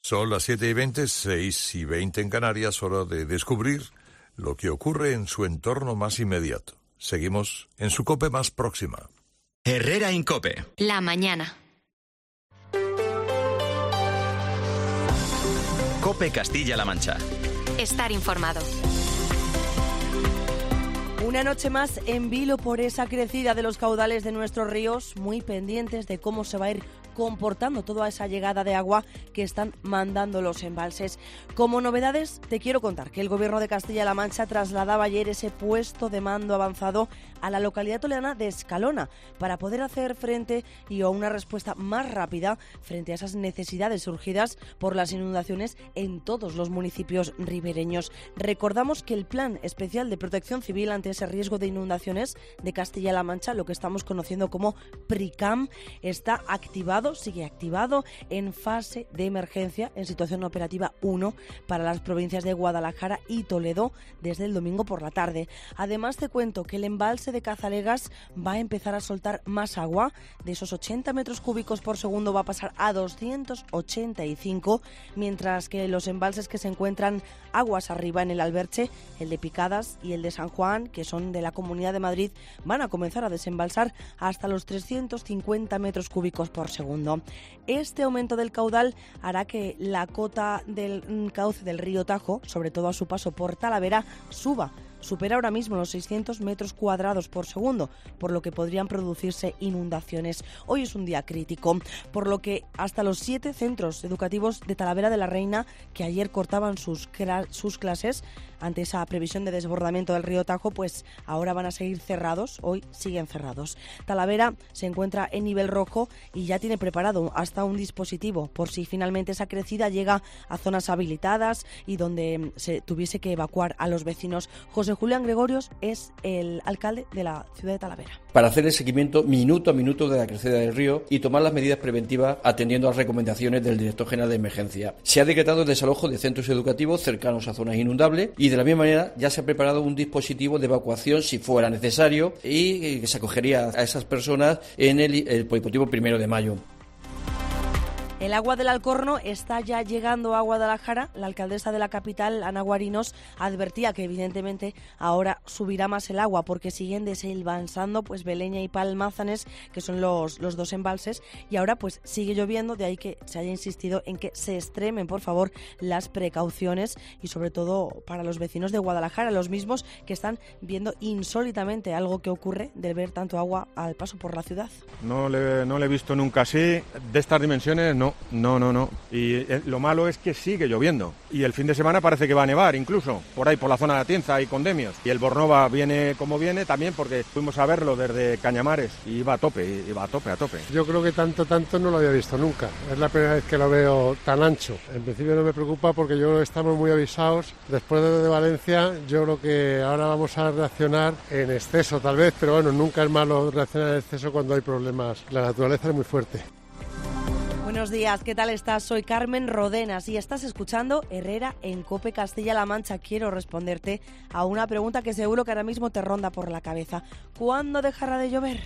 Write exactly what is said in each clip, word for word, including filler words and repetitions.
Son las siete y veinte, seis y veinte en Canarias, hora de descubrir lo que ocurre en su entorno más inmediato. Seguimos en su COPE más próxima. Herrera en COPE. La mañana. COPE Castilla-La Mancha. Estar informado. Una noche más en vilo por esa crecida de los caudales de nuestros ríos, muy pendientes de cómo se va a ir comportando toda esa llegada de agua que están mandando los embalses. Como novedades, te quiero contar que el Gobierno de Castilla-La Mancha trasladaba ayer ese puesto de mando avanzado a la localidad toledana de Escalona para poder hacer frente y a una respuesta más rápida frente a esas necesidades surgidas por las inundaciones en todos los municipios ribereños. Recordamos que el Plan Especial de Protección Civil ante ese riesgo de inundaciones de Castilla-La Mancha, lo que estamos conociendo como PRICAM, está activado, sigue activado en fase de emergencia en situación operativa uno para las provincias de Guadalajara y Toledo desde el domingo por la tarde. Además te cuento que el embalse de Cazalegas va a empezar a soltar más agua. De esos ochenta metros cúbicos por segundo va a pasar a doscientos ochenta y cinco, mientras que los embalses que se encuentran aguas arriba en el Alberche, el de Picadas y el de San Juan, que son de la Comunidad de Madrid, van a comenzar a desembalsar hasta los trescientos cincuenta metros cúbicos por segundo. Este aumento del caudal hará que la cota del cauce del río Tajo, sobre todo a su paso por Talavera, suba. Supera ahora mismo los seiscientos metros cuadrados por segundo, por lo que podrían producirse inundaciones. Hoy es un día crítico, por lo que hasta los siete centros educativos de Talavera de la Reina, que ayer cortaban sus, sus clases ante esa previsión de desbordamiento del río Tajo, pues ahora van a seguir cerrados, hoy siguen cerrados. Talavera se encuentra en nivel rojo y ya tiene preparado hasta un dispositivo por si finalmente esa crecida llega a zonas habilitadas y donde se tuviese que evacuar a los vecinos. José Julián Gregorios es el alcalde de la ciudad de Talavera. Para hacer el seguimiento minuto a minuto de la crecida del río y tomar las medidas preventivas atendiendo a las recomendaciones del director general de emergencia. Se ha decretado el desalojo de centros educativos cercanos a zonas inundables y de la misma manera ya se ha preparado un dispositivo de evacuación si fuera necesario y que se acogería a esas personas en el, el polideportivo Primero de Mayo. El agua del Alcorno está ya llegando a Guadalajara. La alcaldesa de la capital, Ana Guarinos, advertía que evidentemente ahora subirá más el agua porque siguen desembalsando pues Beleña y Palmázanes, que son los, los dos embalses, y ahora pues sigue lloviendo, de ahí que se haya insistido en que se extremen por favor las precauciones y sobre todo para los vecinos de Guadalajara, los mismos que están viendo insólitamente algo que ocurre de ver tanto agua al paso por la ciudad. No le, no le he visto nunca así, de estas dimensiones no. No, no, no. Y eh, lo malo es que sigue lloviendo. Y el fin de semana parece que va a nevar incluso, por ahí, por la zona de Atienza y Condemios. Y el Bornova viene como viene también porque fuimos a verlo desde Cañamares y iba a tope, iba a tope, a tope. Yo creo que tanto, tanto no lo había visto nunca. Es la primera vez que lo veo tan ancho. En principio no me preocupa porque yo creo que estamos muy avisados. Después de, de Valencia, yo creo que ahora vamos a reaccionar en exceso tal vez, pero bueno, nunca es malo reaccionar en exceso cuando hay problemas. La naturaleza es muy fuerte. Buenos días, ¿qué tal estás? Soy Carmen Rodenas y estás escuchando Herrera en COPE Castilla-La Mancha. Quiero responderte a una pregunta que seguro que ahora mismo te ronda por la cabeza. ¿Cuándo dejará de llover?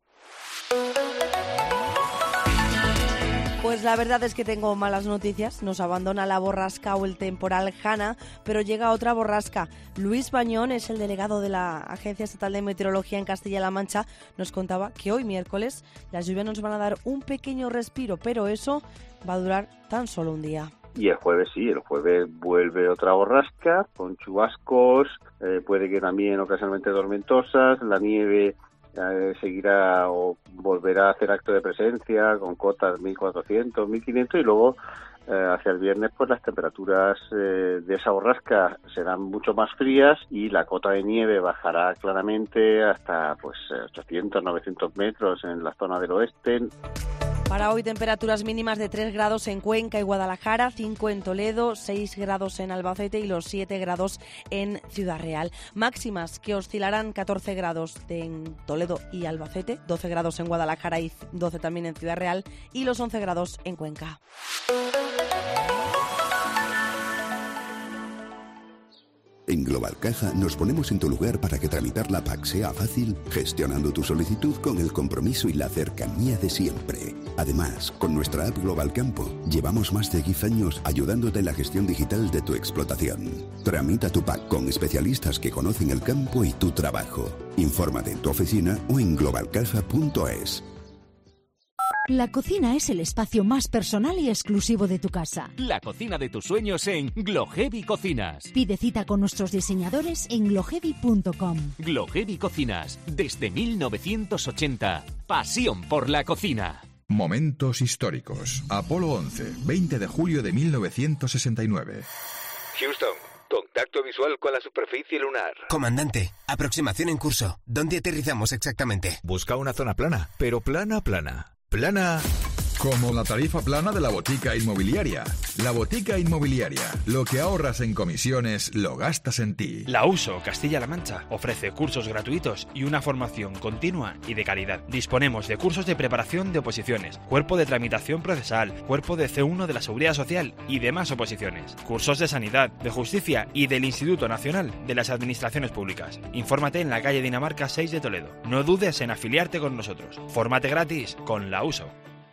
Pues la verdad es que tengo malas noticias. Nos abandona la borrasca o el temporal Hanna, pero llega otra borrasca. Luis Bañón es el delegado de la Agencia Estatal de Meteorología en Castilla-La Mancha. Nos contaba que hoy miércoles las lluvias nos van a dar un pequeño respiro, pero eso va a durar tan solo un día. Y el jueves sí, el jueves vuelve otra borrasca con chubascos, eh, puede que también ocasionalmente tormentosas, la nieve eh, seguirá o volverá a hacer acto de presencia con cotas mil cuatrocientos, mil quinientos y luego eh, hacia el viernes pues las temperaturas eh, de esa borrasca serán mucho más frías y la cota de nieve bajará claramente hasta pues ochocientos, novecientos metros en la zona del oeste. Para hoy temperaturas mínimas de tres grados en Cuenca y Guadalajara, cinco en Toledo, seis grados en Albacete y los siete grados en Ciudad Real. Máximas que oscilarán catorce grados en Toledo y Albacete, doce grados en Guadalajara y doce también en Ciudad Real y los once grados en Cuenca. En Global Caja nos ponemos en tu lugar para que tramitar la P A C sea fácil, gestionando tu solicitud con el compromiso y la cercanía de siempre. Además, con nuestra app Global Campo, llevamos más de diez años ayudándote en la gestión digital de tu explotación. Tramita tu P A C con especialistas que conocen el campo y tu trabajo. Infórmate en tu oficina o en global caja punto es. La cocina es el espacio más personal y exclusivo de tu casa. La cocina de tus sueños en Gloheavy Cocinas. Pide cita con nuestros diseñadores en gloheavy punto com. Gloheavy Cocinas, desde mil novecientos ochenta. Pasión por la cocina. Momentos históricos. Apolo once, veinte de julio de mil novecientos sesenta y nueve. Houston, contacto visual con la superficie lunar. Comandante, aproximación en curso. ¿Dónde aterrizamos exactamente? Busca una zona plana, pero plana, plana. Plana como la tarifa plana de la Botica Inmobiliaria. La Botica Inmobiliaria. Lo que ahorras en comisiones lo gastas en ti. La Uso Castilla-La Mancha ofrece cursos gratuitos y una formación continua y de calidad. Disponemos de cursos de preparación de oposiciones, cuerpo de tramitación procesal, cuerpo de C uno de la Seguridad Social y demás oposiciones. Cursos de sanidad, de justicia y del Instituto Nacional de las Administraciones Públicas. Infórmate en la calle Dinamarca seis de Toledo. No dudes en afiliarte con nosotros. Fórmate gratis con La Uso.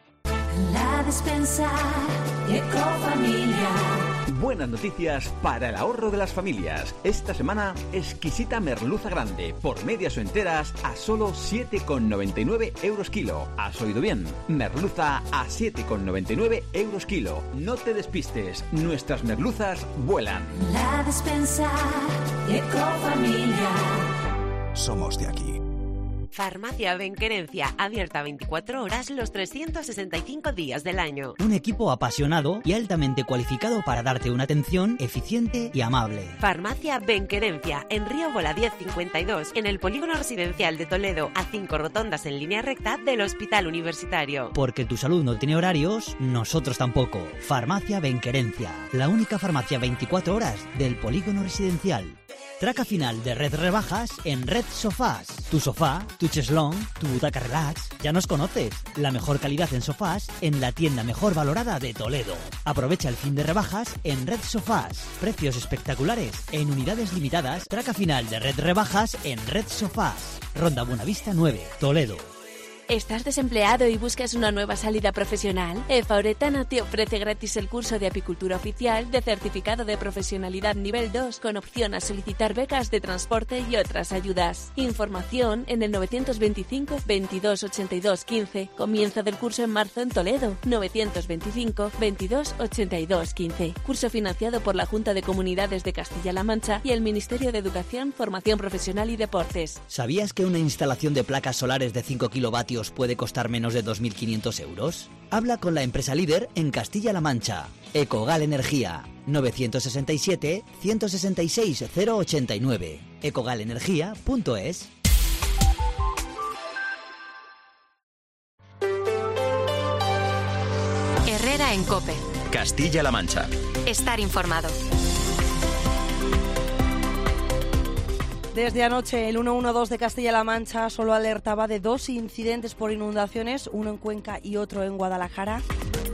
La despensa Ecofamilia. Buenas noticias para el ahorro de las familias. Esta semana, exquisita merluza grande, por medias o enteras, a solo siete con noventa y nueve euros kilo. ¿Has oído bien? Merluza a siete con noventa y nueve euros kilo. No te despistes, nuestras merluzas vuelan. La despensa Ecofamilia. Somos de aquí. Farmacia Benquerencia, abierta veinticuatro horas los trescientos sesenta y cinco días del año. Un equipo apasionado y altamente cualificado para darte una atención eficiente y amable. Farmacia Benquerencia, en Río Bola diez cincuenta y dos, en el Polígono Residencial de Toledo, a cinco rotondas en línea recta del Hospital Universitario. Porque tu salud no tiene horarios, nosotros tampoco. Farmacia Benquerencia, la única farmacia veinticuatro horas del Polígono Residencial. Traca final de Red Rebajas en Red Sofás. Tu sofá, tu cheslón, tu butaca relax. Ya nos conoces. La mejor calidad en sofás en la tienda mejor valorada de Toledo. Aprovecha el fin de rebajas en Red Sofás. Precios espectaculares en unidades limitadas. Traca final de Red Rebajas en Red Sofás. Ronda Buenavista nueve, Toledo. ¿Estás desempleado y buscas una nueva salida profesional? Efauretana te ofrece gratis el curso de apicultura oficial de certificado de profesionalidad nivel dos con opción a solicitar becas de transporte y otras ayudas. Información en el novecientos veinticinco veintidós ochenta y dos quince. Comienzo del curso en marzo en Toledo. novecientos veinticinco veintidós ochenta y dos quince. Curso financiado por la Junta de Comunidades de Castilla-La Mancha y el Ministerio de Educación, Formación Profesional y Deportes. ¿Sabías que una instalación de placas solares de cinco kilovatios puede costar menos de dos mil quinientos euros? Habla con la empresa líder en Castilla-La Mancha. Ecogal Energía. novecientos sesenta y siete ciento sesenta y seis cero ochenta y nueve. ecogal energía punto es. Herrera en COPE. Castilla-La Mancha. Estar informado. Desde anoche, el ciento doce de Castilla-La Mancha solo alertaba de dos incidentes por inundaciones, uno en Cuenca y otro en Guadalajara.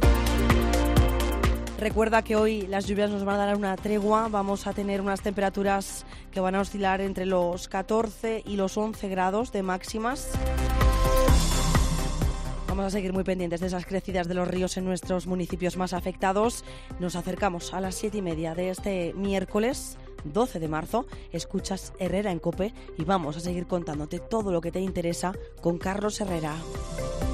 Recuerda que hoy las lluvias nos van a dar una tregua, vamos a tener unas temperaturas que van a oscilar entre los catorce y los once grados de máximas. Vamos a seguir muy pendientes de esas crecidas de los ríos en nuestros municipios más afectados. Nos acercamos a las siete y media de este miércoles doce de marzo. Escuchas Herrera en COPE y vamos a seguir contándote todo lo que te interesa con Carlos Herrera.